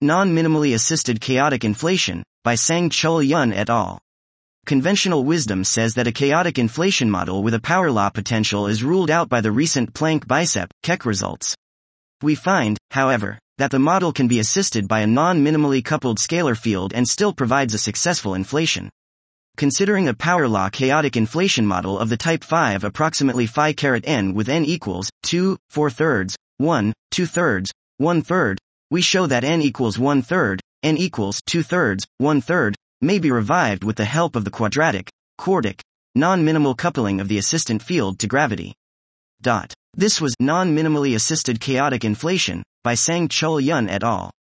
Non-minimally assisted chaotic inflation, by Sang-Chul Yun et al. Conventional wisdom says that a chaotic inflation model with a power law potential is ruled out by the recent Planck-Bicep-Keck results. We find, however, that the model can be assisted by a non-minimally coupled scalar field and still provides a successful inflation. Considering a power law chaotic inflation model of the type 5 approximately phi caret n with n equals 2, 4/3, 1, 2/3, 1/3, we show that n equals 1/3, n equals 2/3, 1/3, may be revived with the help of the quadratic, quartic, non-minimal coupling of the assistant field to gravity. This was non-minimally assisted chaotic inflation, by Sang-Chul Yun et al.